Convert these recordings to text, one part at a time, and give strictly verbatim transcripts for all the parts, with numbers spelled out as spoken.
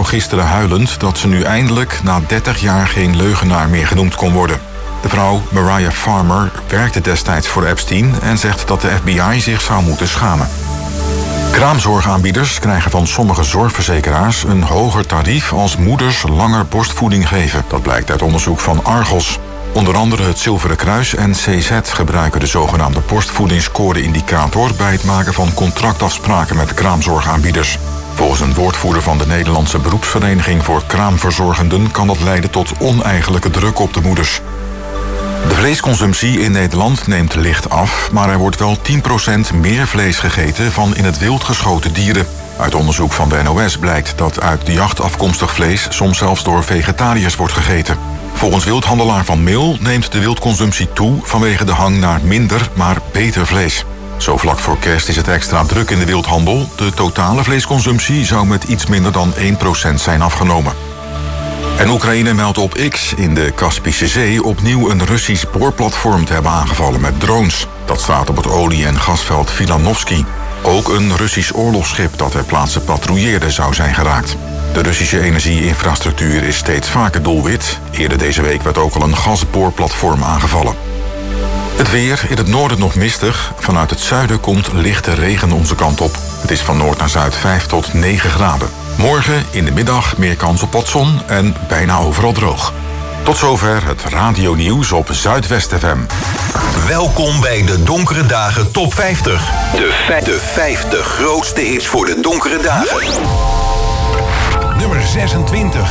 nog gisteren huilend dat ze nu eindelijk na dertig jaar geen leugenaar meer genoemd kon worden. De vrouw Mariah Farmer werkte destijds voor Epstein en zegt dat de F B I zich zou moeten schamen. Kraamzorgaanbieders krijgen van sommige zorgverzekeraars een hoger tarief als moeders langer borstvoeding geven. Dat blijkt uit onderzoek van Argos. Onder andere het Zilveren Kruis en C Z gebruiken de zogenaamde borstvoedingsscore-indicator bij het maken van contractafspraken met kraamzorgaanbieders. Volgens een woordvoerder van de Nederlandse beroepsvereniging voor kraamverzorgenden kan dat leiden tot oneigenlijke druk op de moeders. De vleesconsumptie in Nederland neemt licht af, maar er wordt wel tien procent meer vlees gegeten van in het wild geschoten dieren. Uit onderzoek van de N O S blijkt dat uit de jacht afkomstig vlees soms zelfs door vegetariërs wordt gegeten. Volgens wildhandelaar Van Meel neemt de wildconsumptie toe vanwege de hang naar minder, maar beter vlees. Zo vlak voor kerst is het extra druk in de wildhandel. De totale vleesconsumptie zou met iets minder dan één procent zijn afgenomen. En Oekraïne meldt op X in de Kaspische Zee opnieuw een Russisch boorplatform te hebben aangevallen met drones. Dat staat op het olie- en gasveld Vilanovsky. Ook een Russisch oorlogsschip dat ter plaatse patrouilleerde zou zijn geraakt. De Russische energieinfrastructuur is steeds vaker doelwit. Eerder deze week werd ook al een gasboorplatform aangevallen. Het weer, in het noorden nog mistig. Vanuit het zuiden komt lichte regen onze kant op. Het is van noord naar zuid vijf tot negen graden. Morgen in de middag meer kans op wat zon en bijna overal droog. Tot zover het radionieuws op Zuidwest F M. Welkom bij de Donkere Dagen Top vijftig. De, vij- de vijftig grootste hits voor de donkere dagen. Nummer zesentwintig.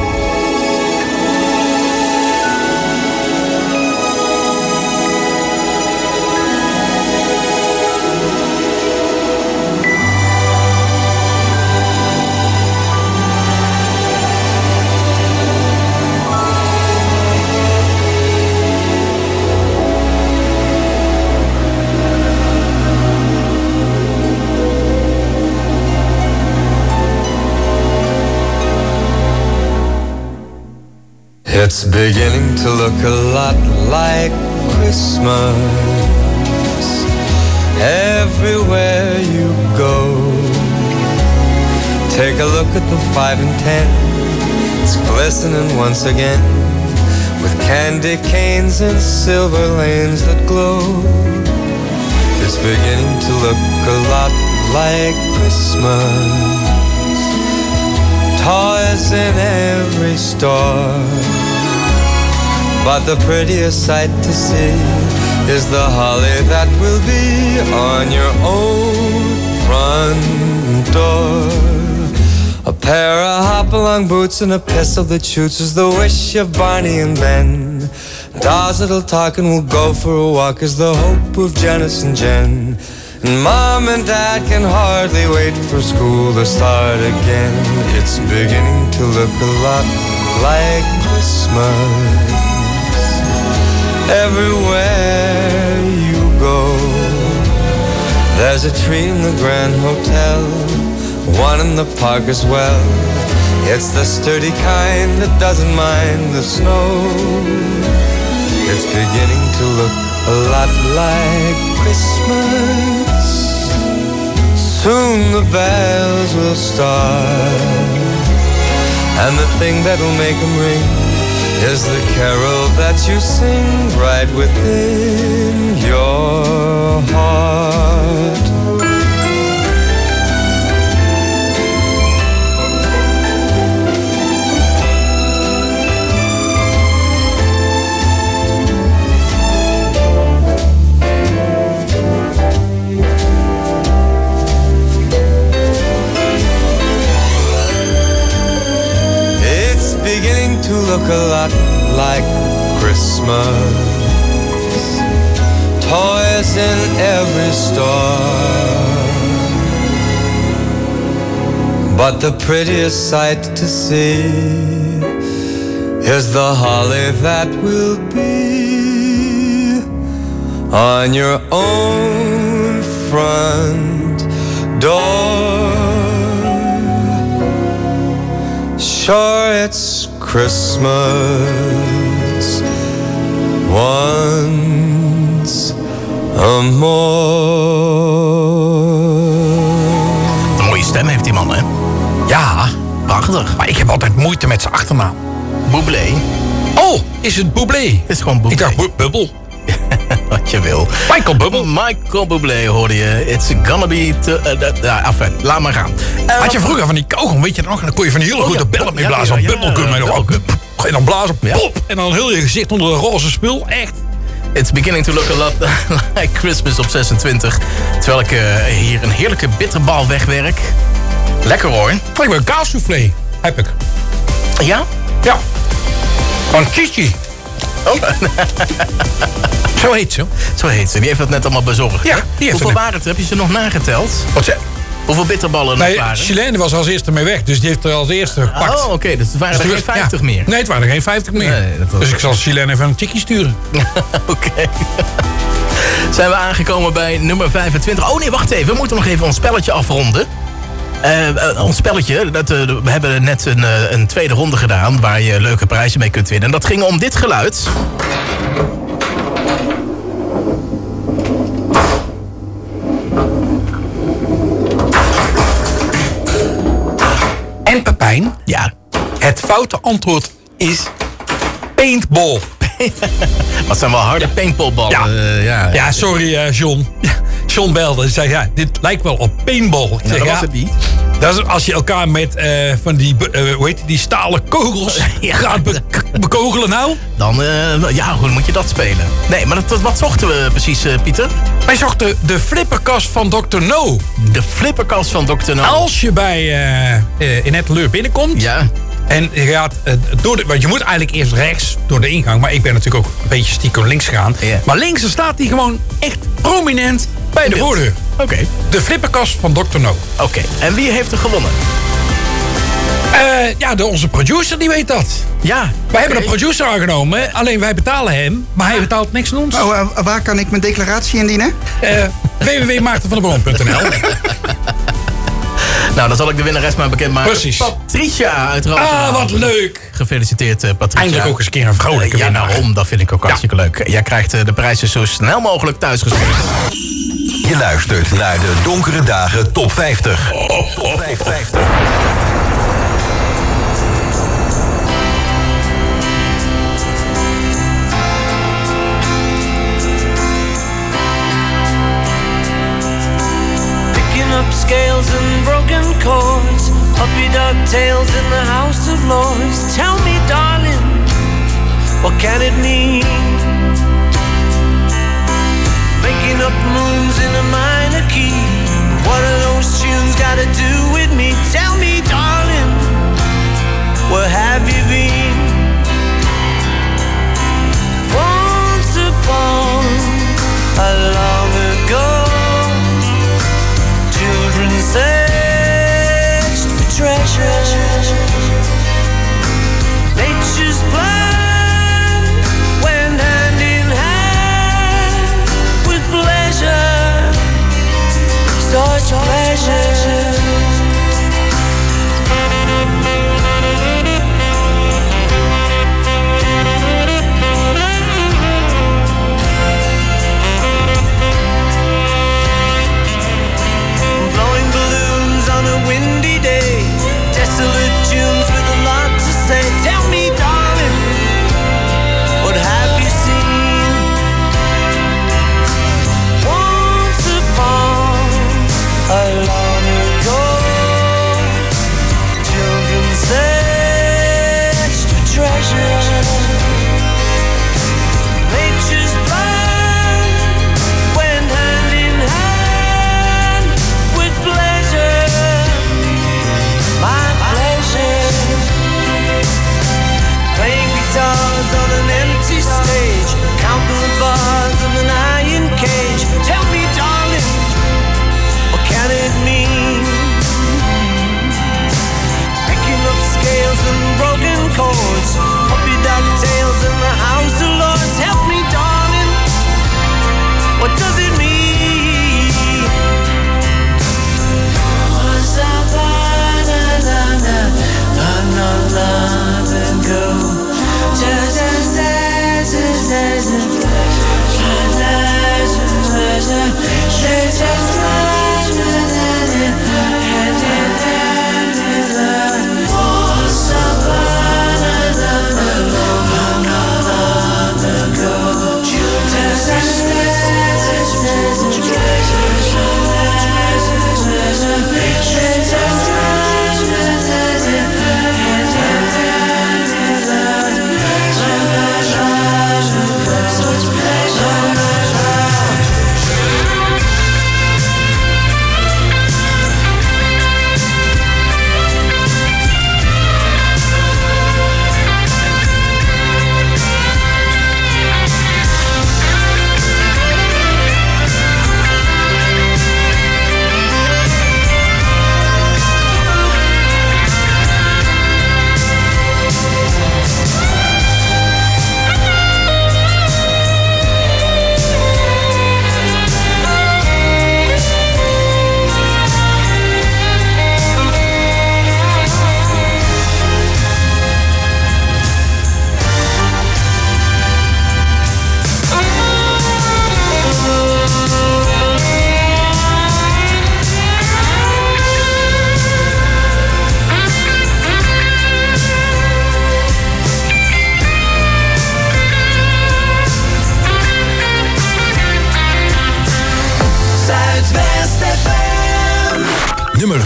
It's beginning to look a lot like Christmas everywhere you go. Take a look at the five and ten. It's glistening once again with candy canes and silver lanes that glow. It's beginning to look a lot like Christmas. Toys in every store, but the prettiest sight to see is the holly that will be on your own front door. A pair of hop-along boots and a pistol that shoots is the wish of Barney and Ben. Dolls that'll talk and will go for a walk is the hope of Janice and Jen. And Mom and Dad can hardly wait for school to start again. It's beginning to look a lot like Christmas everywhere you go. There's a tree in the Grand Hotel, one in the park as well. It's the sturdy kind that doesn't mind the snow. It's beginning to look a lot like Christmas. Soon the bells will start, and the thing that'll make them ring is the carol that you sing right within your heart. Beginning to look a lot like Christmas. Toys in every store, but the prettiest sight to see is the holly that will be on your own front door. Sure, it's Christmas once a more. Een mooie stem heeft die man, hè? Ja, Bang. Prachtig. Maar ik heb altijd moeite met zijn achternaam. Bublé. Oh, is het Bublé? Het is gewoon Bublé. Ik dacht Bu- Bubble. Wat je wil. Michael Bubble. Michael Bublé hoorde je. It's gonna be... Te, uh, uh, uh, enfin, laat maar gaan. Uh, Had je vroeger van die kauwgom, weet je nog? Dan kon je van die hele oh, grote ja, bellen mee ja, blazen. ja, Ja, ja, bubblegum. ja, En dan bubblegum. ga je dan blazen. Ja. Pop, en dan heel je gezicht onder een roze spul. Echt. It's beginning to look a lot like Christmas op zesentwintig. Terwijl ik uh, hier een heerlijke bitterbal wegwerk. Lekker hoor. Ik ben een kaassoufflé. Heb ik. Ja? Ja. Van Chichi. Oh. Zo heet ze. Zo heet ze. Die heeft dat net allemaal bezorgd. Ja, hè? die heeft Hoeveel het net. waren het? Heb je ze nog nageteld? Wat ze? Hoeveel bitterballen er Nee, waren? Chilene was als eerste mee weg. Dus die heeft er als eerste gepakt. Oh, oké. Okay. Dus het waren Dus er er geen was- vijftig ja. meer. Nee, het waren er geen vijftig meer. Nee, dat was- Dus ik zal Chilene even een tikkie sturen. Oké. Okay. Zijn we aangekomen bij nummer vijfentwintig. Oh nee, wacht even. We moeten nog even ons spelletje afronden. Uh, uh, ons spelletje, dat, uh, we hebben net een, uh, een tweede ronde gedaan... waar je leuke prijzen mee kunt winnen. En dat ging om dit geluid. En Pepijn, Ja. het foute antwoord is paintball. Wat zijn wel harde paintballballen. Ja. Uh, ja. Ja, sorry uh, John. John belde en zei, ja, dit lijkt wel op paintball. Ik Nou, zeg, dat was ja, het niet. dat is als je elkaar met uh, van die, uh, hoe heet die, die stalen kogels Ja. gaat be- bekogelen nou. Dan, uh, ja, hoe moet je dat spelen? Nee, maar dat, wat zochten we precies, uh, Pieter? Wij zochten de flipperkast van dokter No. De flipperkast van dokter No. Als je bij uh, uh, in het Leur binnenkomt... Ja. En je gaat uh, door de, want je moet eigenlijk eerst rechts door de ingang. Maar ik ben natuurlijk ook een beetje stiekem links gegaan. Ja. Maar links dan staat die gewoon echt prominent bij de Beeld. voordeur. Oké, okay. De flipperkast van dokter No. Oké. Okay. En wie heeft er gewonnen? Uh, ja, de, onze producer die weet dat. Ja. Wij okay. hebben een producer aangenomen. Alleen wij betalen hem. Maar hij betaalt niks aan ons. Oh, uh, waar kan ik mijn declaratie indienen? Uh, w w w punt maartenvandebron punt n l. Nou, dan zal ik de winnares maar bekendmaken. Precies. Patricia uit Roosendaal. Ah, wat leuk. Gefeliciteerd, uh, Patricia. Eindelijk ook eens een keer een vrouwelijke uh, ja, winnaar. daarom. Dat vind ik ook Ja. hartstikke leuk. Jij krijgt uh, de prijzen zo snel mogelijk thuisgestuurd. Je luistert naar de Donkere Dagen Top vijftig. Top vijftig. Up scales and broken chords, puppy dog tails in the House of Lords. Tell me, darling, what can it mean? Making up moons in a minor key. What are those tunes got to do with me? Tell me, darling, where have you been? Once upon a long ago, children searched for treasure. Nature's plan went hand in hand with pleasure, such pleasure. On a windy day, desolate tunes with a lot to say. Tell me, darling, what have you seen? Once upon a long ago, children searched for treasure. Nature's plan went hand in hand with pleasure. My pleasure. Playing guitars on an empty stage, counting the bars of an iron cage. Tell me, darling, what can it mean? Picking up scales and broken chords, puppy dog tails in the House of Lords. Help me, darling, what does it mean? Was I not long ago? Just as as as as as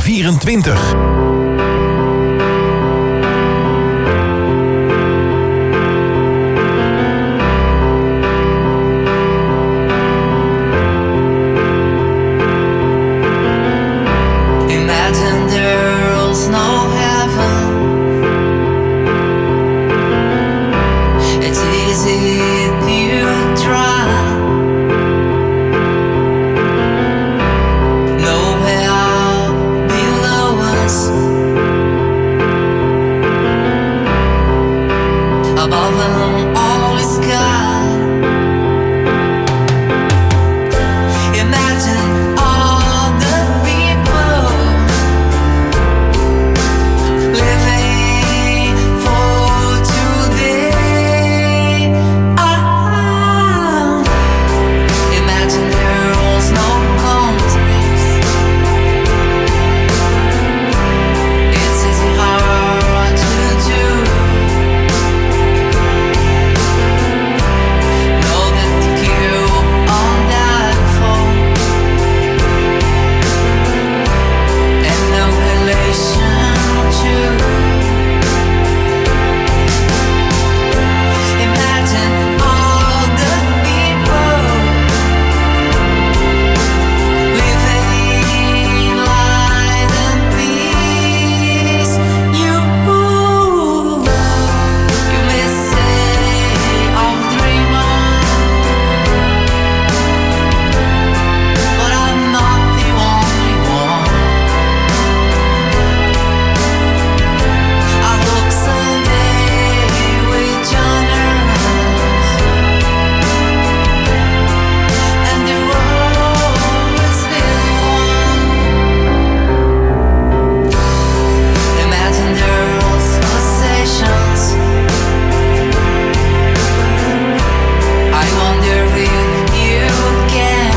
vierentwintig. Imagine there's no heaven. It's easy if you try. Nowhere below us, above an all sky. Imagine all the people living for today. Ah, imagine there's no countries. It's easy hard to do. Know that the cure on that phone and no relation to. Imagine all the people living light and peace. You, you may say I'm dreaming, but I'm not the only one. I hope someday we join us, and the world is this one. Imagine there's conversations. I wonder if you can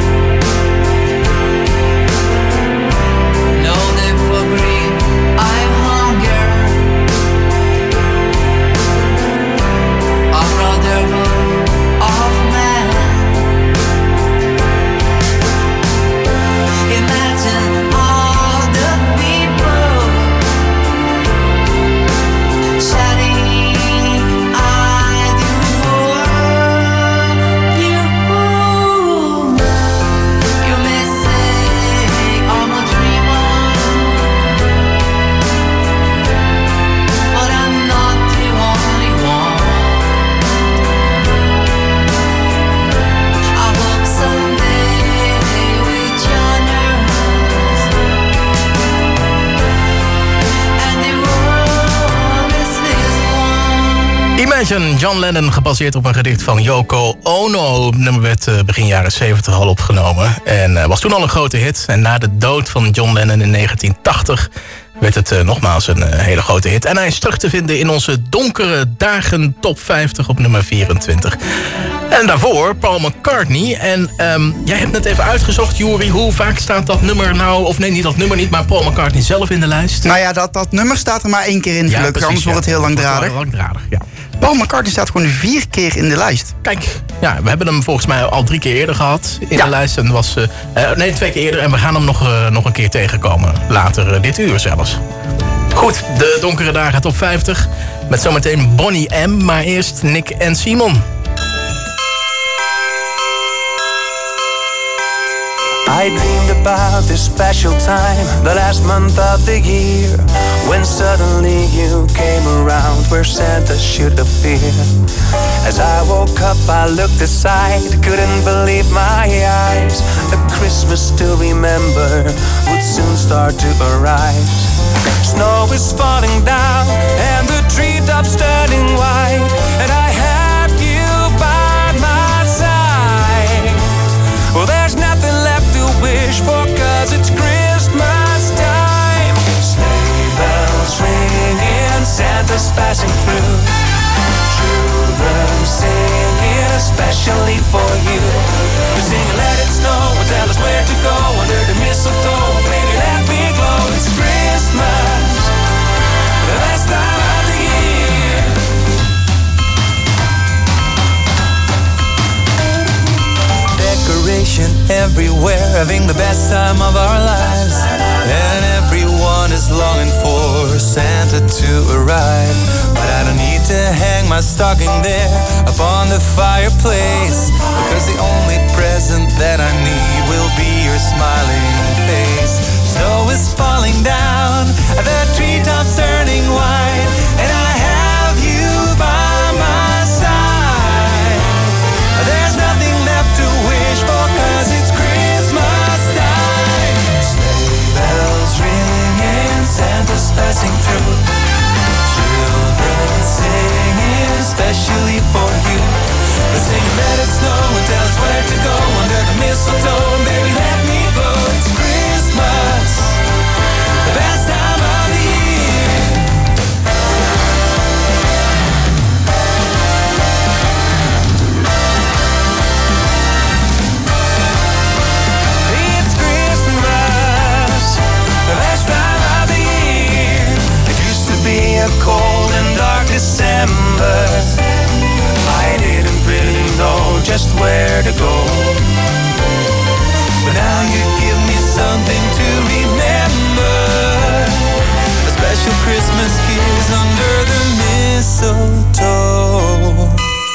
know that for grief I hunger, a brotherhood of man. Imagine all the people shedding I do world. You, you may say I'm a dreamer, but I'm not the only one. I hope someday we join us, and the world is this one. Imagine, John Lennon, gebaseerd op een gedicht van Yoko Ono. Het nummer werd eh, begin jaren zeventig al opgenomen. En eh, was toen al een grote hit. En na de dood van John Lennon in negentien tachtig werd het eh, nogmaals een eh, hele grote hit. En hij is terug te vinden in onze donkere dagen top vijftig op nummer vierentwintig. En daarvoor Paul McCartney. En ehm, jij hebt net even uitgezocht, Joeri, hoe vaak staat dat nummer nou... of nee, niet dat nummer niet, maar Paul McCartney zelf in de lijst? Nou ja, dat, dat nummer staat er maar één keer in, Ja, gelukkig. precies, Anders wordt het heel ja. langdradig. Wordt wel langdradig, ja. Paul McCartney staat gewoon vier keer in de lijst. Kijk, ja, we hebben hem volgens mij al drie keer eerder gehad in Ja. de lijst. En was, uh, nee, twee keer eerder. En we gaan hem nog, uh, nog een keer tegenkomen. Later uh, dit uur zelfs. Goed, de donkere dagen top vijftig. Met zometeen Bonnie M. Maar eerst Nick en Simon. I dreamed about this special time, the last month of the year, when suddenly you came around where Santa should appear. As I woke up, I looked aside, couldn't believe my eyes. A Christmas to remember would soon start to arrive. Snow is falling down and the treetops turning white, and I have you by my side. Well, there's nothing left to wish for, 'cause it's Christmas time. Sleigh bells ringing, Santa's passing through. Children singing especially for you. We're singing let it snow and tell us where to go under the mistletoe. Baby, let me glow. It's Christmas, the best time of the year. Decoration everywhere, having the best time of our lives. And every Everyone is longing for Santa to arrive, but I don't need to hang my stocking there upon the fireplace, because the only present that I need will be your smiling face. Snow is falling down, the treetops turning white, and I have you by my side. There's nothing left to wish for, 'cause it's Christmas time. Sleigh bells ringing, Santa's passing through, children singing especially for you. They sing let it snow and tell us where to go under the mistletoe, and baby let me go. It's Christmas, the best time of the year. It's Christmas, the best time of the year. It used to be a cold and dark December. I didn't really know just where to go, but now you give me something to remember. A special Christmas kiss under the mistletoe.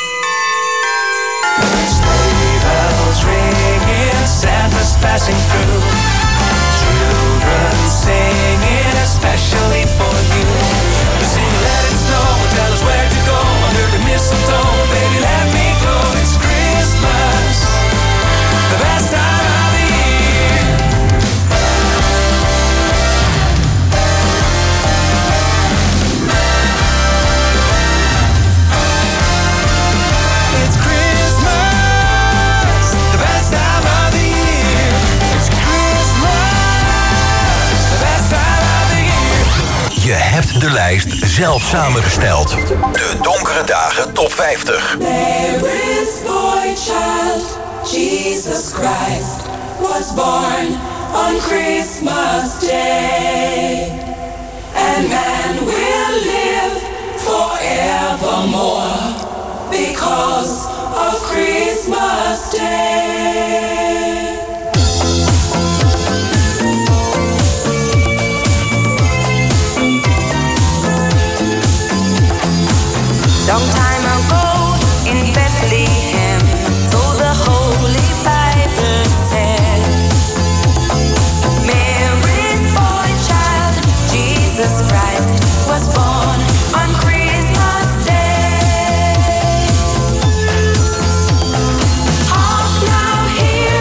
Sleigh bells ringing, Santa's passing through, children singing especially for you. We sing let it snow and tell us where to go under the mistletoe, baby let me go. It's Christmas, the best time of the year. It's Christmas, the best time of the year. It's Christmas, the best time of the year. Je hebt de lijst zelf samengesteld. De Donkere Dagen Top vijftig. There is boy child, Jesus Christ, was born on Christmas Day. And man will live forevermore because of Christmas Day. Long time ago in Bethlehem, so the Holy Bible said, Mary's boy child, Jesus Christ, was born on Christmas Day. Hark now, hear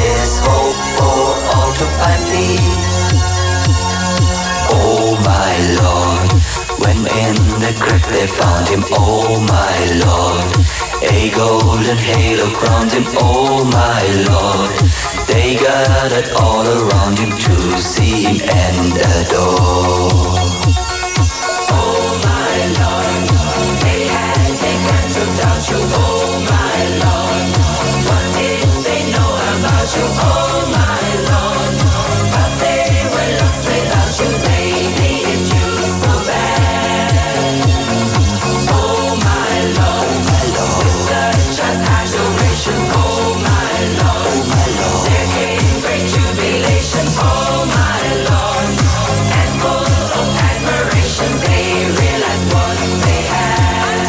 is hope for all to find peace. Oh my Lord, when in the crypt they found him, oh my Lord, a golden halo crowned him, oh my Lord. They gathered all around him to see him and adore. Oh my Lord, they had taken to doubt you, oh my Lord. What did they know about you, oh my Lord? But they were lost without you, they needed you so bad. Oh my Lord, my Lord. Such as adoration, oh my Lord, oh my Lord. There came great jubilation, oh my Lord. And full of admiration, they realized what they had.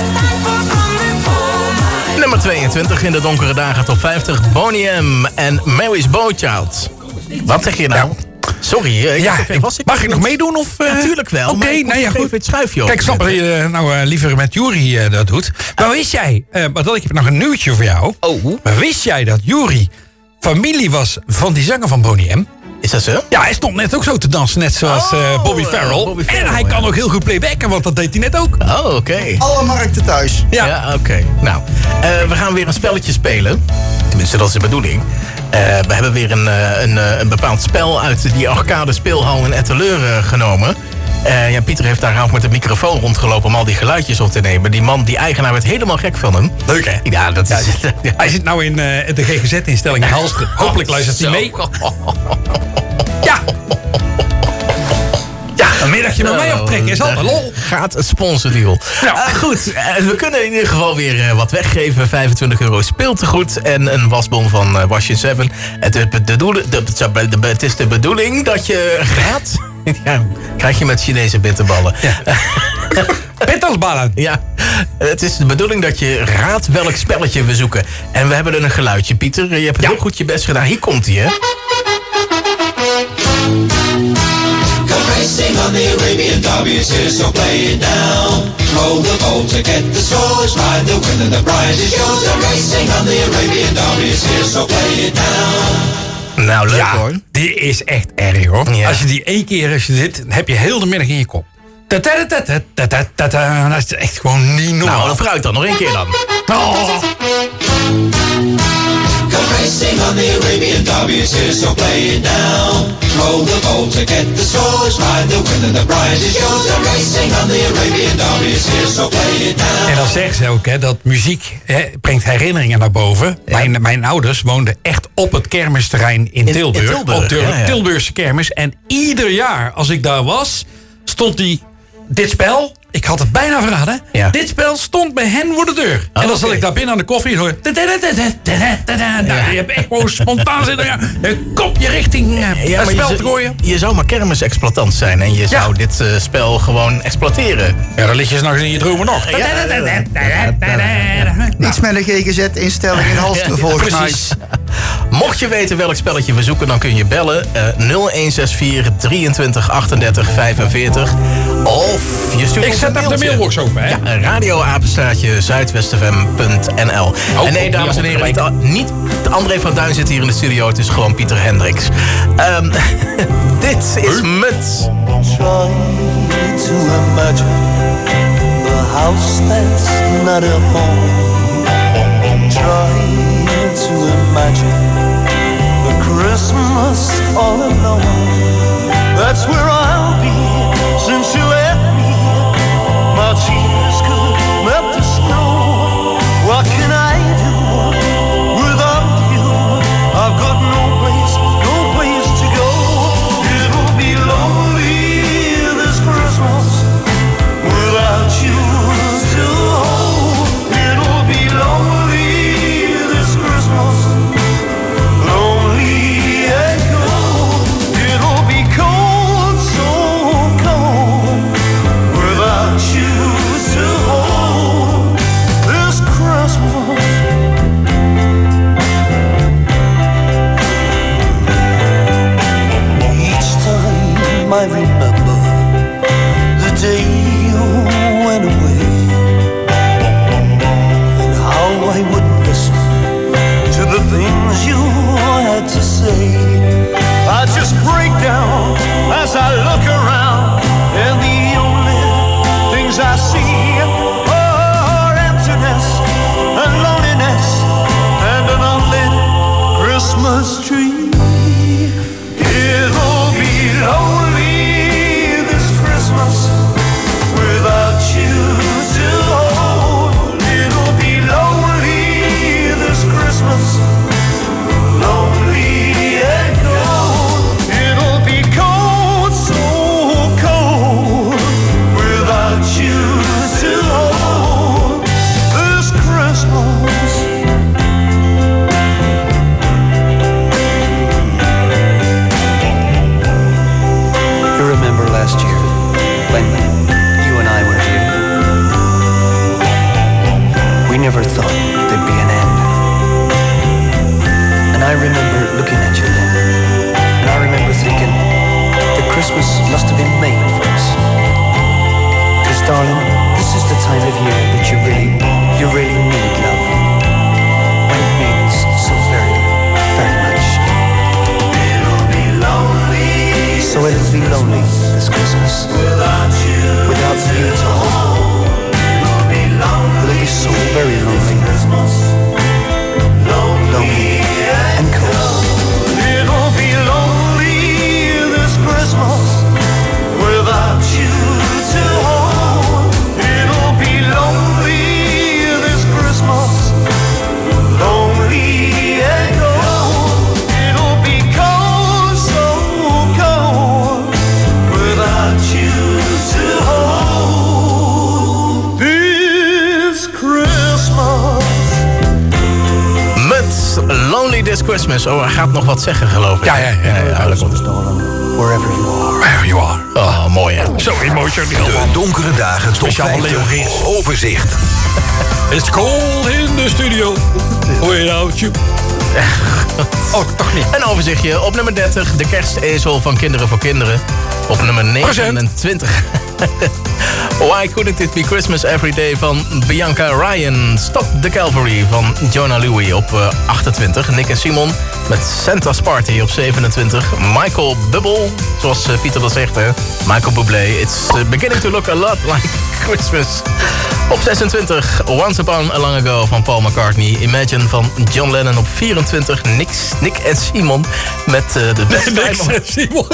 Nummer tweeëntwintig in de donkere dagen top vijftig. Boney M en Mary's Boychild. Wat zeg je nou? Sorry, ik Ja, ik, was ik mag ik nog meedoen? Of, uh, Natuurlijk wel. Oké, Okay, nou ja, goed. Even het schuifje op. Kijk, snap dat je nou uh, liever met Juri uh, dat doet. Maar wist jij, uh, maar dat ik heb nog een nieuwtje voor jou. Oh. Maar wist jij dat Juri familie was van die zanger van Boney M? Is dat zo? Ja, hij stond net ook zo te dansen, net zoals uh, Oh, Bobby, uh, Farrell. Bobby Farrell. En hij kan ook heel goed playbacken, want dat deed hij net ook. Oh, oké. Okay. Alle markten thuis. Ja, Ja, oké. Okay. Nou, uh, we gaan weer een spelletje spelen. Tenminste, dat is de bedoeling. Uh, we hebben weer een, uh, een, uh, een bepaald spel uit die arcade speelhal in Etteleur uh, genomen. Uh, ja, Pieter heeft daar ook met de microfoon rondgelopen om al die geluidjes op te nemen. Die man, die eigenaar, werd helemaal gek van hem. leuk hè? Ja, dat is... Ja, hij zit nou in uh, de G G Z-instelling in Halsteren. Hopelijk luistert hij mee. Ja. Ja, een middagje met mij optrekken is altijd lol. Gaat het sponsordeal. Ja. Uh, goed, uh, we kunnen in ieder geval weer uh, wat weggeven. vijfentwintig euro speeltegoed en een wasbon van uh, Wash in Seven. Het, is de, de, de, de, het is de bedoeling dat je gaat... Ja, krijg je met Chinese bitterballen. Ja. Bitterballen. Ja, het is de bedoeling dat je raadt welk spelletje we zoeken. En we hebben er een geluidje, Pieter. Je hebt Ja. heel goed je best gedaan. Hier komt hij, hè. Racing on the Arabian Derby is here, so play it down. Roll the boat to get the scores, ride the wind and the prize is yours. The racing on the Arabian Derby is here, so play it down. Nou, leuk Ja, hoor. die is echt erg hoor. Ja. Als je die één keer, als je dit, dan heb je heel de middag in je kop. Ta -ta -ta -ta -ta -ta -ta -ta. Dat is echt gewoon niet normaal. Nou, dan vooruit dan. Nog één keer dan. Oh. Come racing on the Arabian Derby is here, so play it down. Roll the boat to get the scores, ride the wind and the prize is yours. The racing on the Arabian Derby is here, so play it down. En dan zeggen ze ook hè, dat muziek hè, brengt herinneringen naar boven. Ja. Mijn, mijn ouders woonden echt op het kermisterrein in in Tilburg. Tilburg, op de ja, ja. Tilburgse kermis. En ieder jaar als ik daar was, stond die, dit spel... Ik had het bijna verraden. Ja. Dit spel stond bij hen voor de deur. Oh, en dan zat oké. ik daar binnen aan de koffie en hoor... Nou, je hebt echt gewoon spontaan zitten. Ja, een kopje richting uh, Ja, het maar spel je, te gooien. je zou maar kermisexploitant zijn en je zou dit uh, spel gewoon exploiteren. Ja, dan lig je s'nachts in je dromen nog. Iets met een G G Z-instelling in Halsteren volgens mij. Precies. Mocht je weten welk spelletje we zoeken, dan kun je bellen uh, nul een zes vier drieëntwintig achtendertig vijfenveertig. Of je stuurt Ik ons zet een even de mailtje. mailbox open, hè? Ja, radioapenstaatje zuidwestfm punt n l. Oh, en nee, oh, dames ja, en heren, gelijk. niet, niet André van Duin zit hier in de studio. Het is gewoon Pieter Hendricks. Um, dit is Mut. Try to imagine the house that's not a home. Try to imagine the Christmas all alone. That's where I'll be since you left me. My tears could melt the snow. What can I do without you? I've got no place, no place to go. It'll be lonely this Christmas without you to hold. It'll be lonely this Christmas, lonely and cold. It'll be cold Christmas must have been made for us. Because, darling, this is the time of year that you really, you really need love. When it means so very, very much. It'll be lonely. So it'll be lonely this Christmas. Without you, without you to hold. It'll be lonely. It'll be so very lonely. Lonely and cold. It'll be lonely this Christmas without you to hold. It'll be lonely this Christmas, lonely and cold. It'll be cold, so cold without you to hold. This Christmas. Lonely This Christmas. Oh, hij gaat nog wat zeggen, geloof ik. Ja, ja, ja. ja, ja, ja. Wherever you are. Wherever you are. Oh, mooi, hè. Zo emotioneel. De donkere dagen top vijftig. Overzicht. It's cold in the studio. Without you. Oh, toch niet. Een overzichtje. Op nummer dertig, de kerstezel van Kinderen voor Kinderen. Op nummer negenentwintig. Why Couldn't It Be Christmas Every Day van Bianca Ryan. Stop the Calvary van Jonah Louie op uh, achtentwintig. Nick en Simon met Santa's Party op zevenentwintig. Michael Bublé, zoals uh, Pieter dat zegt, hè. Michael Bublé. It's uh, beginning to look a lot like Christmas. Op zesentwintig, Once Upon a Long Ago van Paul McCartney. Imagine van John Lennon op vierentwintig. Nick, Nick en Simon met uh, de best time of... Simon.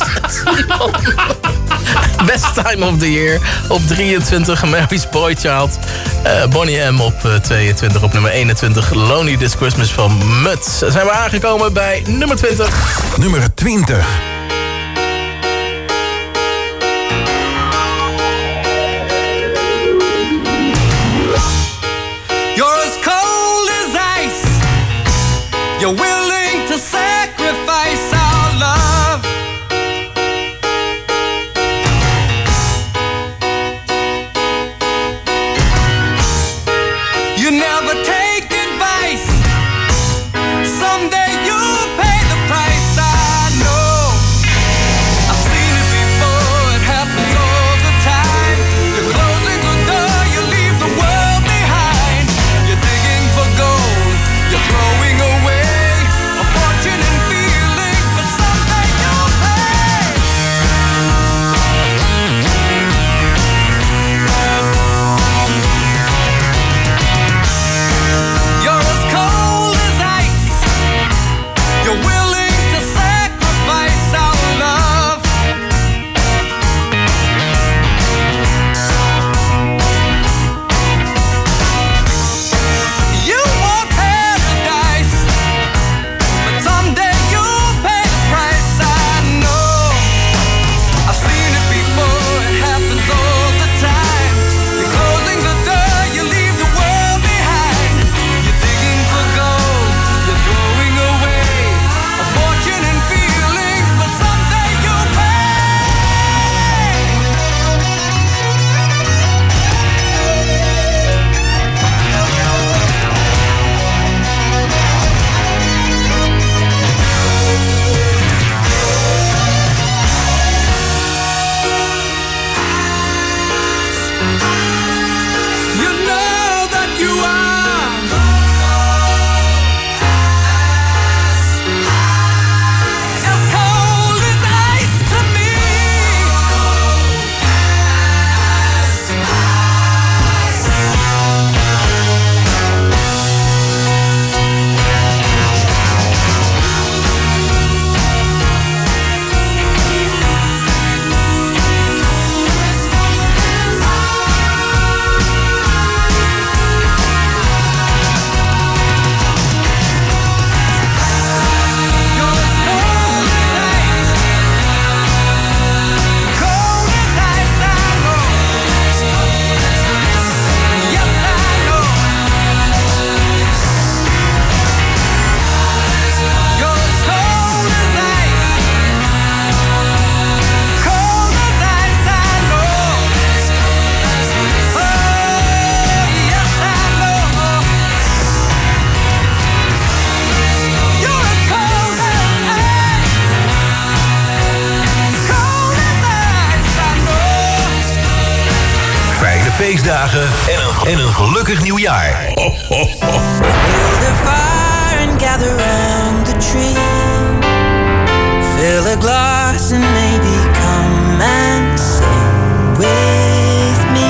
Best Time of the Year op drieëntwintig. Mary's Boy Child. Uh, Bonnie M op uh, tweeëntwintig. Op nummer eenentwintig. Lonely This Christmas van Mutt. Zijn we aangekomen bij nummer twintig. Nummer twintig. You're as cold as ice. You're willing to sacrifice our love. You never take advice. Someday you'll pay the price. I know. feestdagen en een, en een gelukkig nieuwjaar. Ho, ho, ho. Build a fire and gather round the tree. Fill a glass and maybe come and sing with me.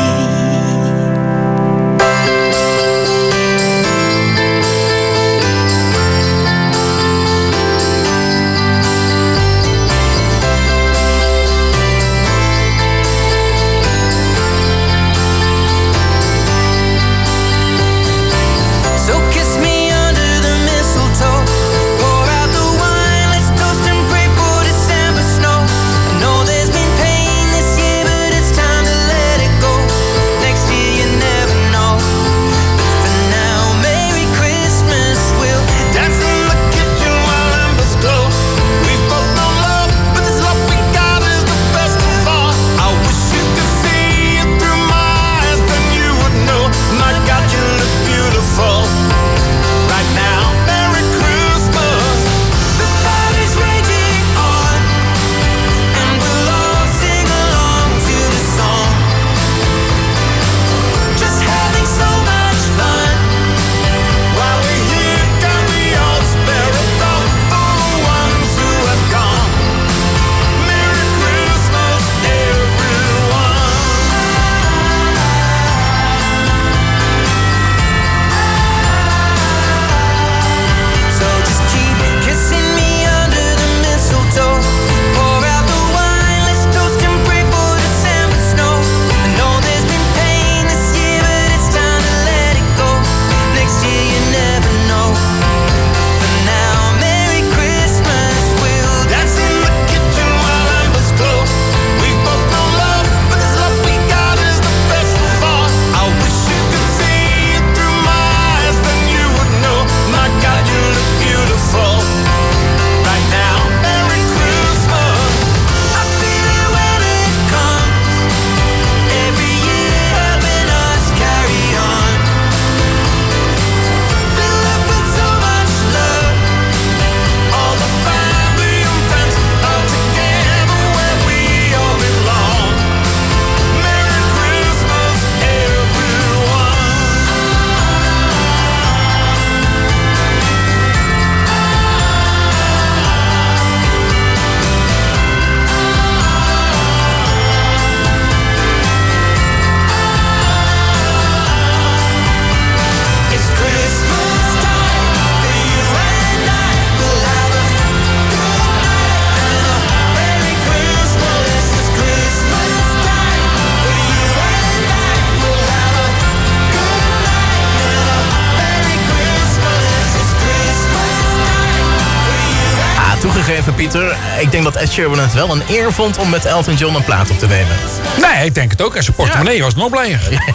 Toegegeven, Pieter, ik denk dat Ed Sheeran het wel een eer vond om met Elton John een plaat op te nemen. Nee, ik denk het ook. En zijn portemonnee ja. was nog blijer.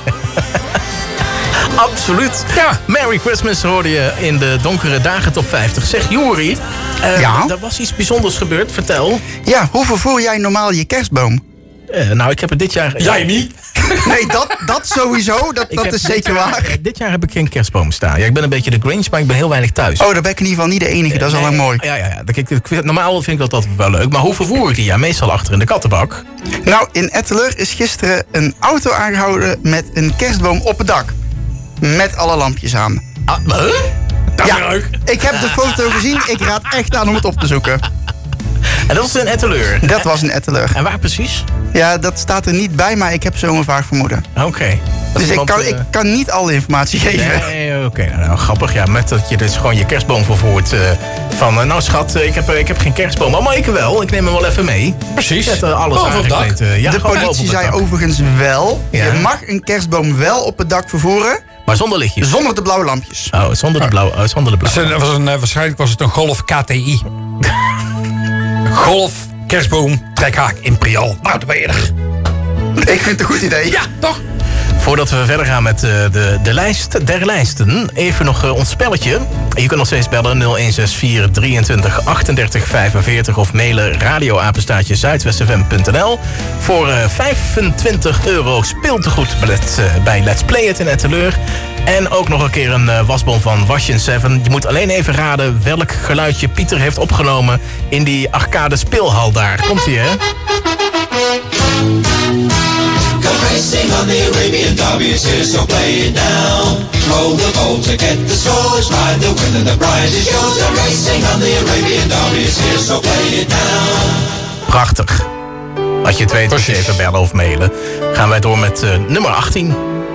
Absoluut. Ja. Merry Christmas hoorde je in de donkere dagen top vijftig. Zeg, Joeri, uh, ja? er was iets bijzonders gebeurd. Vertel. Ja, hoe vervoer jij normaal je kerstboom? Uh, nou, ik heb het dit jaar... Jij niet? Nee, dat, dat sowieso. Dat, dat is zeker jaar, waar. Dit jaar heb ik geen kerstboom staan. Ja, ik ben een beetje de Grinch, maar ik ben heel weinig thuis. Oh, daar ben ik in ieder geval niet de enige. Dat is nee, al lang mooi. Ja, ja, ja. Ik, ik, normaal vind ik dat altijd wel leuk. Maar hoe vervoer ik die? Ja, meestal achter in de kattenbak. Nou, in Etteleur is gisteren een auto aangehouden met een kerstboom op het dak. Met alle lampjes aan. Ah, huh? Ja, ik heb de foto gezien. Ik raad echt aan om het op te zoeken. En dat was in Etteleur? Dat was in Etteleur. En waar precies? Ja, dat staat er niet bij, maar ik heb zo'n vaag vermoeden. Oké. Okay. Dus ik kan, uh... ik kan niet alle informatie geven. Nee, oké. Okay. Nou, grappig. Ja, met dat je dus gewoon je kerstboom vervoert. Uh, van, uh, nou schat, uh, ik, heb, uh, ik heb geen kerstboom. Oh, maar ik wel. Ik neem hem wel even mee. Precies. Met uh, alles boven het dak. Uh, ja, de politie zei overigens wel. Ja. Je mag een kerstboom wel op het dak vervoeren. Maar zonder lichtjes? Zonder de blauwe lampjes. Oh, zonder de blauwe, oh, zonder de blauwe. Was een, was een, waarschijnlijk was het een Golf K T I. Golf, kerstboom, trekhaak, Imperial. Nou, dan ben je er. Ik vind het een goed idee. Ja, toch? Voordat we verder gaan met uh, de, de lijst der lijsten, even nog uh, ons spelletje. Je kunt nog steeds bellen nul een zes vier drieëntwintig achtendertig vijfenveertig of mailen radioapenstaatje zuidwestfm punt n l voor uh, vijfentwintig euro speeltegoed bij, Let's, uh, bij Let's Play It in Etteleur. En ook nog een keer een uh, wasbon van Wash zeven. Je moet alleen even raden welk geluidje Pieter heeft opgenomen in die arcade speelhal daar. Komt-ie, hè? 'cause racing on the Arabian Derby is here, so play it now. Roll the boat to get the scores, ride the wind and the prize is yours. And racing on the Arabian Derby is here, so play it now. Prachtig. Als je het weet, moet je even bellen of mailen. Gaan wij door met uh, nummer achttien.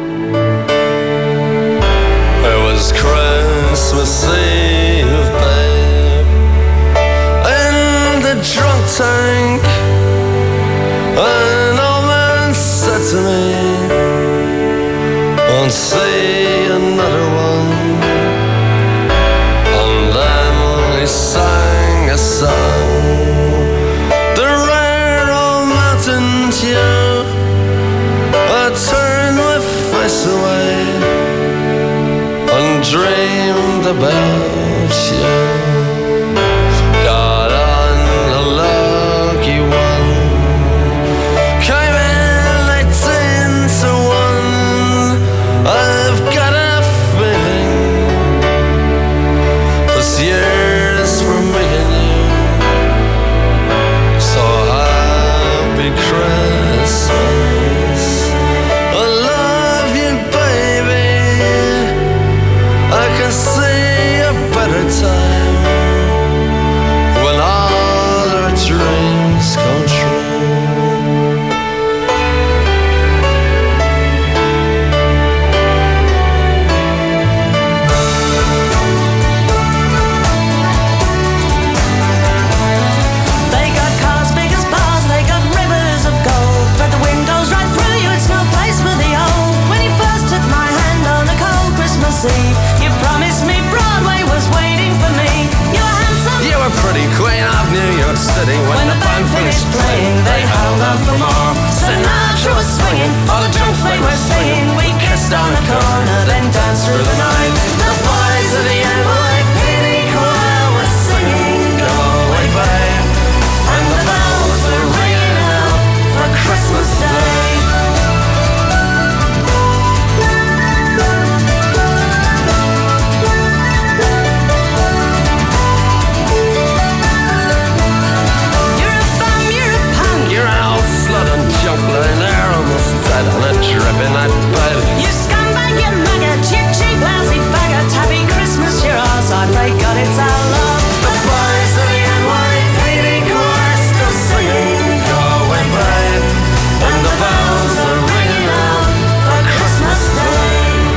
It was Christmas Eve, babe, in the drunk tank. An old man said to me, won't see another one. And then he sang a song, the rare old mountain tune. I turned my face away and dreamed about you. Got on a lucky one, came in eighteen to one. I've got a feeling this year's for me and you. So happy Christmas, I love you, baby. I can see a better time when all our dreams come true. They got cars big as bars, they got rivers of gold, but the wind goes right through you, it's no place for the old. When you first took my hand on a cold Christmas Eve, you promised me Broadway was waiting for me. You were handsome, You were pretty queen of New York City. When, when the band finished playing, they held out for more. Sinatra was swinging, all the drunks they were singing. We kissed on the corner, then danced through the night. The boys of the N Y P D choir were singing, go away, babe. And the bells were ringing out for Christmas Day. You're a bum, you're a punk, you're an old slut and junk lying there almost dead on a drip in that bed. you scumbag, you maggot, you cheap, lousy faggot. Happy Christmas, you're ours, I pray God it's our love. The boys of the N Y P D choir still singing, go away, babe. And the bells are ringing out for Christmas Day.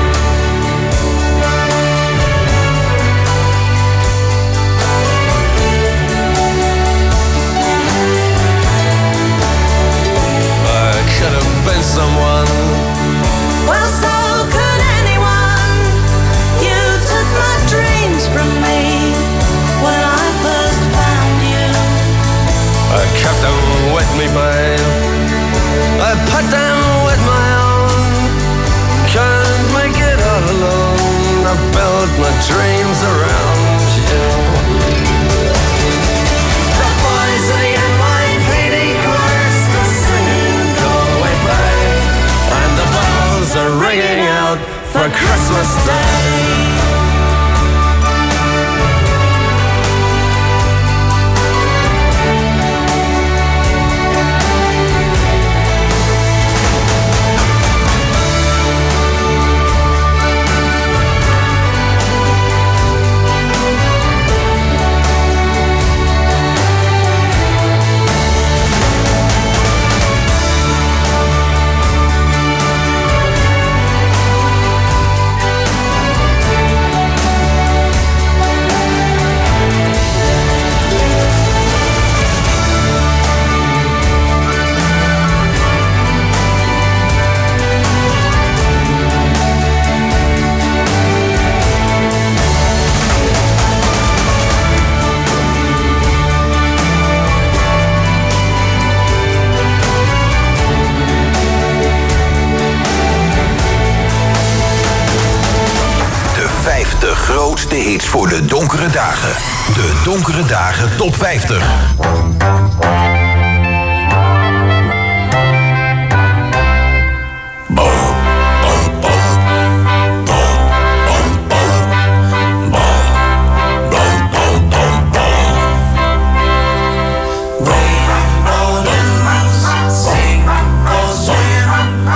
I could have been someone. Well, so could anyone. You took my dreams from me when I first found you. I kept them with me, babe. I put them with my own. Can't make it all alone. I built my dreams around you. The boys of the N Y P D choir still singing, go away, babe. And the bells are ringing out for Christmas Day. De grootste hits voor de donkere dagen. De Donkere Dagen Top vijftig. Rainbow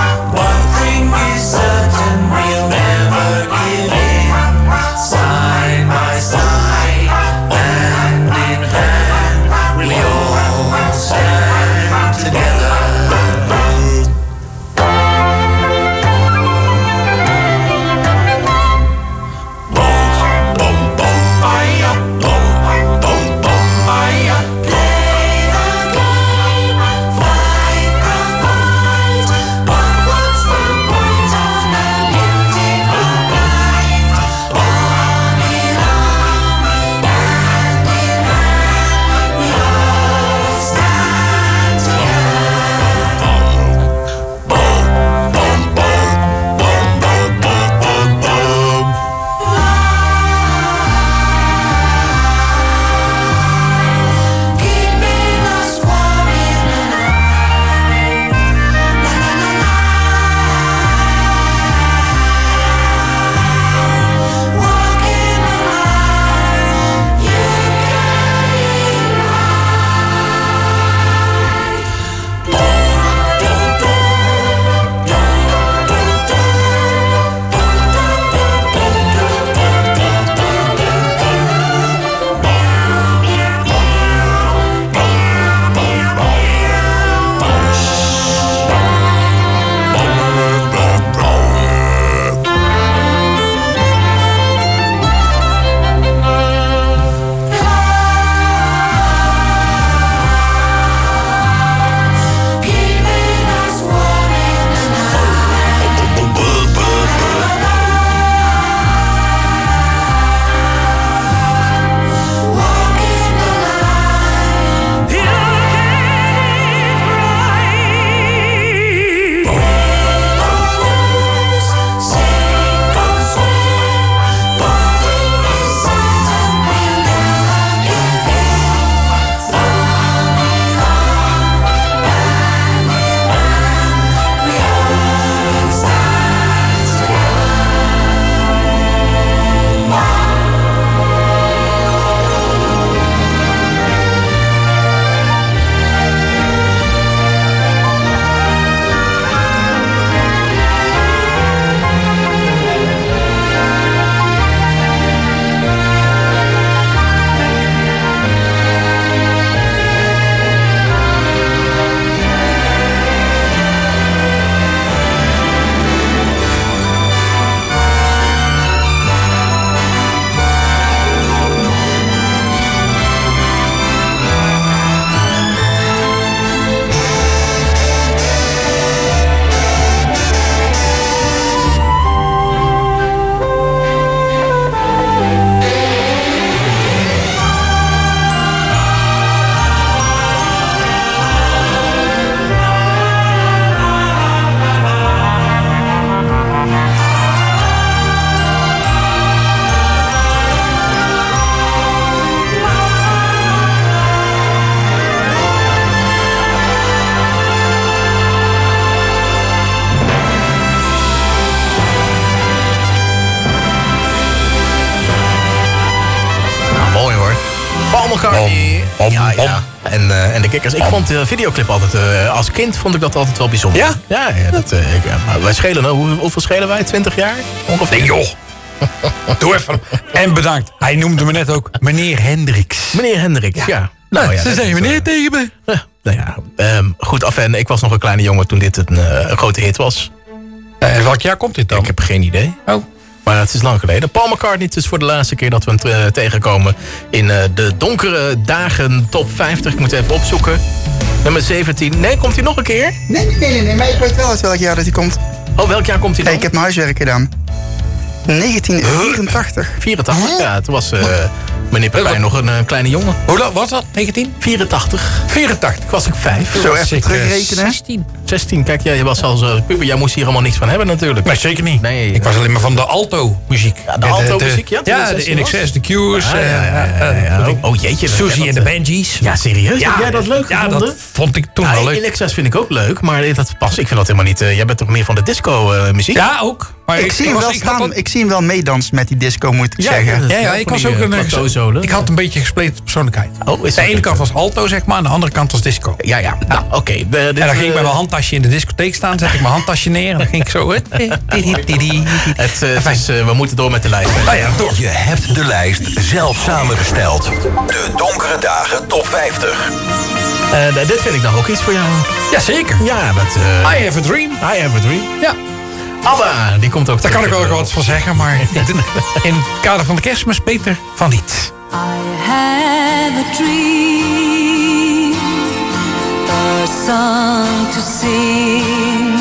bom, ja, bom. ja. En, uh, en de kikkers. Ik vond de videoclip altijd... Uh, als kind vond ik dat altijd wel bijzonder. Ja? Ja, ja, dat, uh, ik, ja maar wij schelen... Uh, hoe, hoeveel schelen wij? twintig jaar? Ongeveer? Nee joh. Doe even. En bedankt. Hij noemde me net ook meneer Hendricks. Meneer Hendricks, ja. ja. Nou, ja, ze zeggen meneer uh, tegen me. Uh, nou ja, um, goed af en ik was nog een kleine jongen toen dit een, uh, een grote hit was. En uh, welk jaar komt dit dan? Ik heb geen idee. Oh. Maar het is lang geleden. Paul McCartney, het is voor de laatste keer dat we hem uh, tegenkomen in uh, de donkere dagen top vijftig. Ik moet even opzoeken. Nummer zeventien. Nee, komt hij nog een keer? Nee, nee, nee, nee, maar ik weet wel uit welk jaar dat hij komt. Oh, welk jaar komt hij dan? Hey, ik heb mijn huiswerk gedaan. negentien vierentachtig. vierentachtig, ja. Toen was uh, meneer Pepijn nog een uh, kleine jongen. Hoe lang was dat? negentien? vierentachtig. vierentachtig. Was ik vijf. Zo even ik, terugrekenen. zestien. zestien. Kijk, jij was al zo puber. Jij moest hier helemaal niks van hebben natuurlijk. Nee, zeker niet. Nee, ik was alleen maar van de alto-muziek. Ja, de alto-muziek, ja? Ja, de In Excess, de Cures. Ah, ja, ja, ja, ja, ja. Oh jeetje. Susie en de Benjies. Ja, serieus? Ja, heb jij dat leuk ja, gevonden? dat vond ik toen ja, wel leuk. In Excess vind ik ook leuk, maar dat past. Ik vind dat helemaal niet... Uh, jij bent toch meer van de disco-muziek? Uh, ja, ook. Maar ik, ik, zie hem wel ik, staan, had... ik zie hem wel meedansen met die disco, moet ik ja, zeggen. Ja, ja, ik was ook een... Uh, ik had een beetje gespleten persoonlijkheid. Oh, is de ene kant was alto, zeg maar, aan de andere kant was disco. Ja, ja. Nou, oké. Okay. En dan ging ik met mijn handtasje in de discotheek staan, zet ik mijn handtasje neer en dan ging ik zo... Het, uh, het is, uh, we moeten door met de lijst. Ah, ja, door. Je hebt de lijst zelf samengesteld. De donkere dagen top vijftig. Uh, dit vind ik nog ook iets voor jou. Jazeker. Ja, dat... Uh, I have a dream. I have a dream. Ja. ABBA, die komt ook. Daar kan ik wel wat van zeggen, maar in het kader van de kerstmis beter van niet. I have a dream, a song to sing,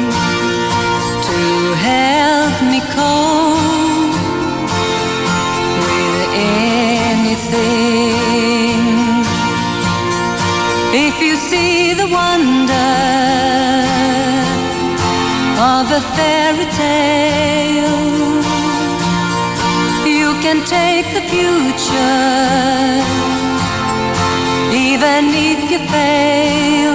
to help me cope with anything. If you see the wonder of a fairy tale, you can take the future, even if you fail.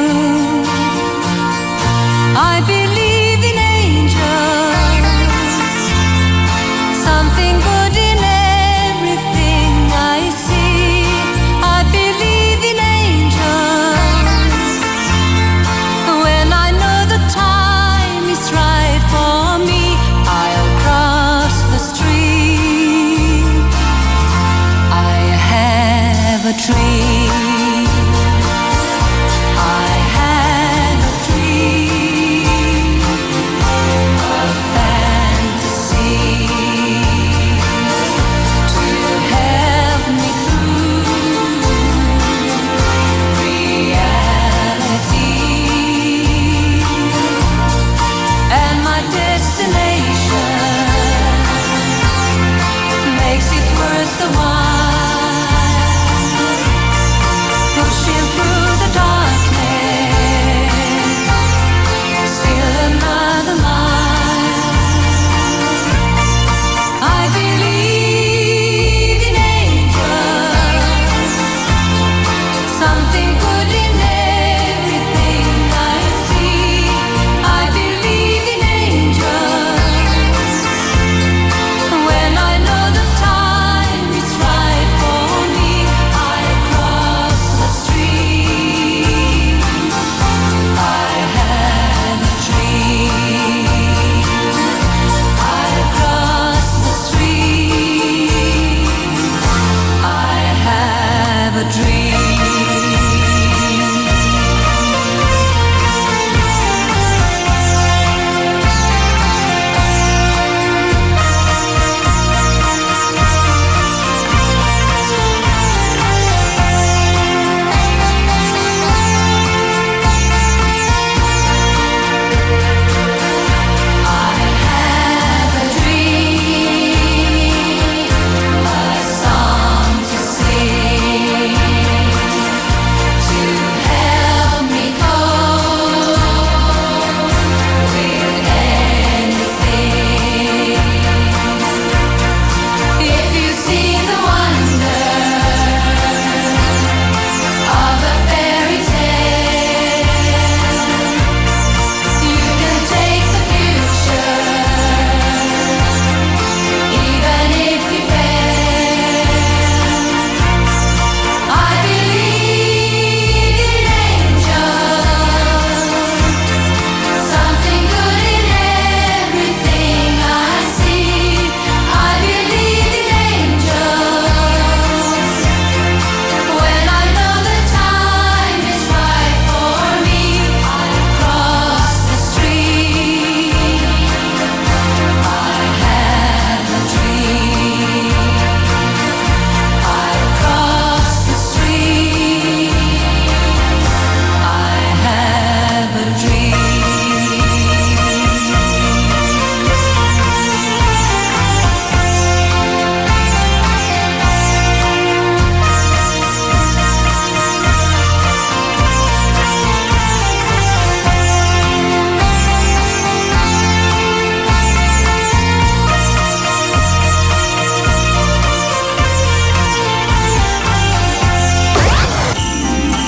I believe in angels, something good in everything I see. I believe in angels, when I know the time is right for me, I'll cross the street. I have a dream. I have a dream, a fantasy to help me through reality, and my destination makes it worth the while.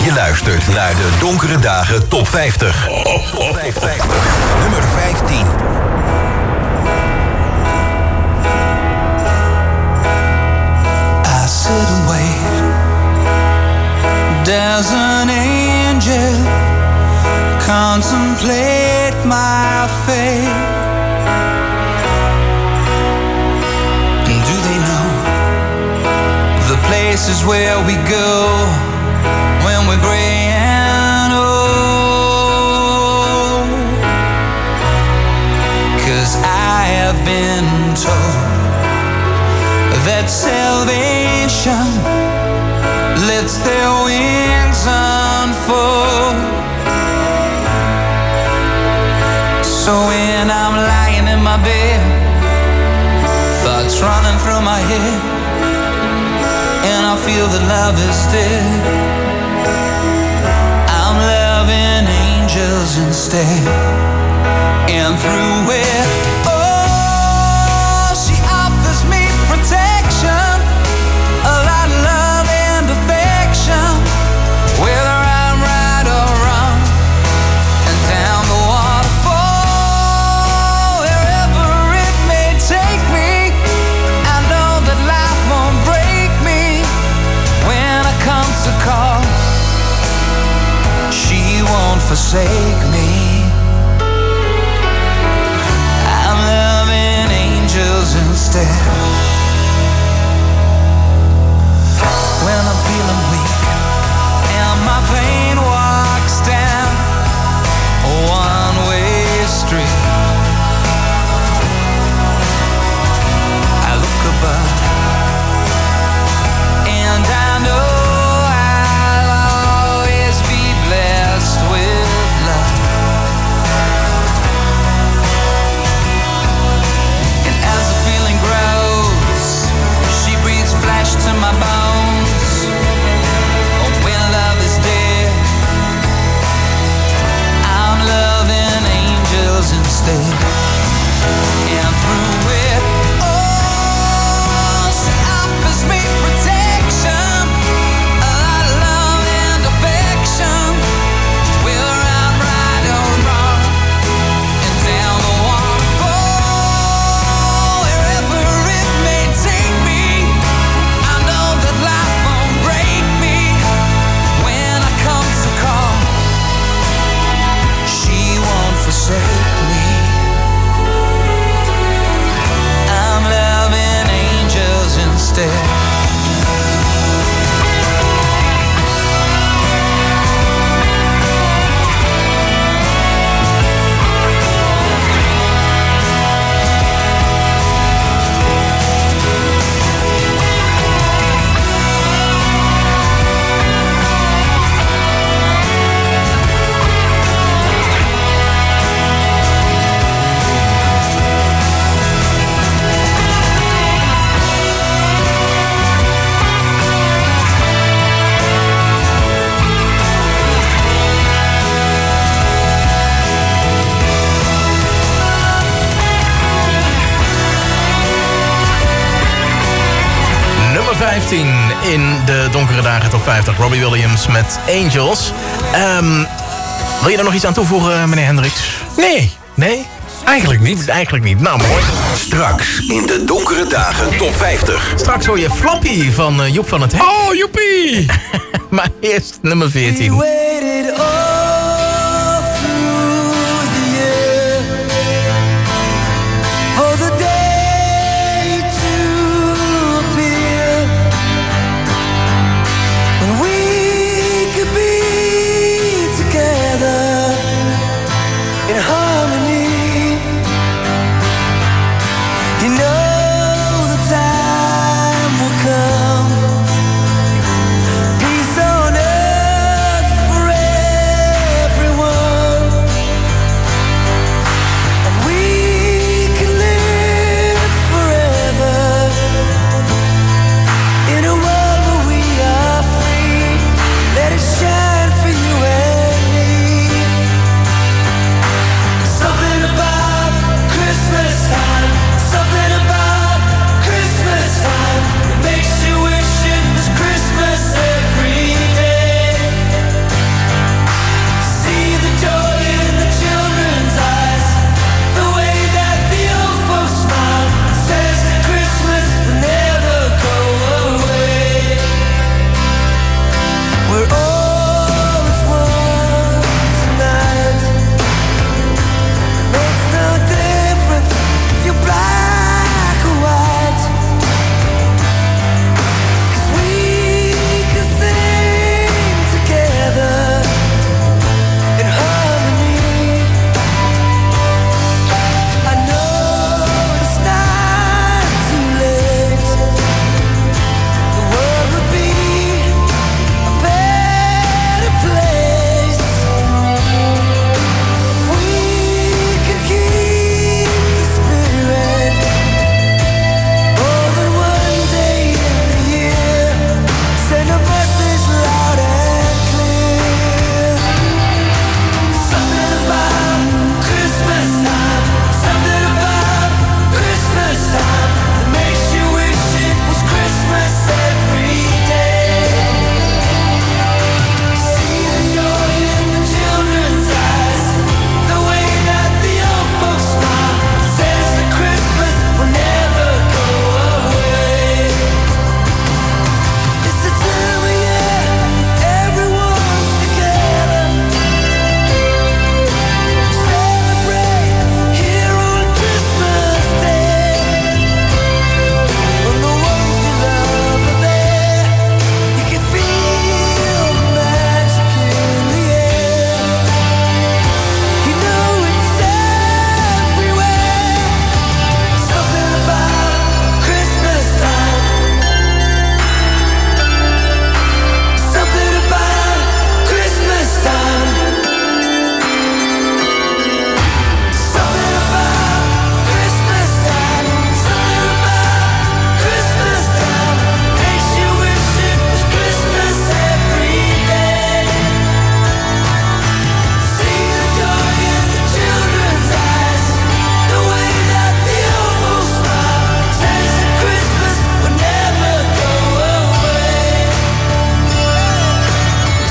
Je luistert naar de Donkere Dagen Top vijftig. Top vijftig. Nummer vijftien. I sit and wait. There's an angel. Contemplate my fate. Do they know the places where we go when we're gray and old? 'Cause I have been told that salvation lets their wings unfold. So when I'm lying in my bed, thoughts running through my head, and I feel that love is dead, I'm loving angels instead. And through it, oh, she offers me protection, a lot of love and affection, whether I'm right or wrong, and down the waterfall, wherever it may take me, I know that life won't break me when I come to call. She won't forsake me. I'm loving angels instead. When I'm feeling weak and my pain walks down a one-way street, I look above and I know I'll always be blessed with love. And as the feeling grows, she breathes flesh to my bones. Oh, when love is dead, I'm loving angels instead. And through it, oh, she offers me protection, a lot of love and affection, whether I'm right or wrong, and down the waterfall, wherever it may take me, I know that life won't break me when I come to call. She won't forsake me. I'm loving angels instead. Nummer vijftien in de Donkere Dagen Top vijftig. Robbie Williams met Angels. Um, wil je er nog iets aan toevoegen, meneer Hendricks? Nee. Nee? Eigenlijk niet. Eigenlijk niet. Nou, mooi. Straks in de Donkere Dagen Top vijftig. Straks hoor je Flappy van uh, Joep van het Hek. Oh, joepie! Maar eerst nummer veertien.